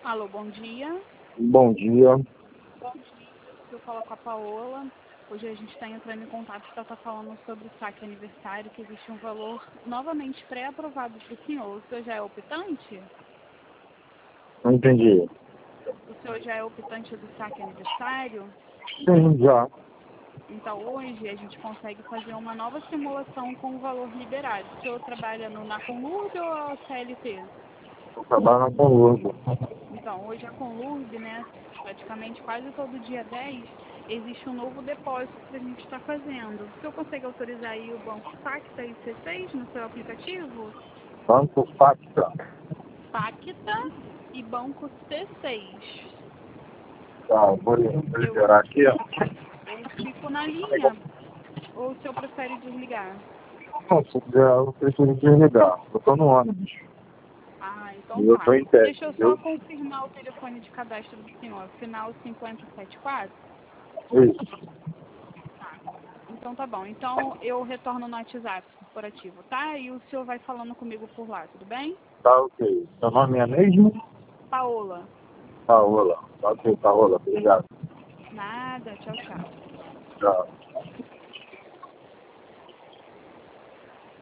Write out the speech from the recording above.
Alô, bom dia. Bom dia. Bom dia. Eu falo com a Paola. Hoje a gente está entrando em contato para estar falando sobre o saque aniversário, que existe um valor novamente pré-aprovado para o senhor. O senhor já é optante? Não entendi. O senhor já é optante do saque aniversário? Sim, já. Então hoje a gente consegue fazer uma nova simulação com o valor liberado. O senhor trabalha na Conlurb ou CLT? Eu trabalho na Conlurb. Então, hoje a Conlurb, né, praticamente quase todo dia 10, existe um novo depósito que a gente está fazendo. O senhor consegue autorizar aí o Banco Pacta e C6 no seu aplicativo? Banco Pacta. Pacta e Banco C6. Tá, vou liberar aqui, ó. Eu fico na linha ou o senhor prefere desligar? Não, se quiser, eu preciso desligar. Eu tô no ônibus. Ah, então E eu tá. tô em pé, Deixa eu só entendeu? confirmar o telefone de cadastro do senhor. Final 5074? Isso. Então tá bom. Então eu retorno no WhatsApp corporativo, tá? E o senhor vai falando comigo por lá, tudo bem? Tá ok. Seu nome é mesmo? Paola. Paola. Tá ok, Paola. Obrigado. Nada. Tchau, tchau. Tchau.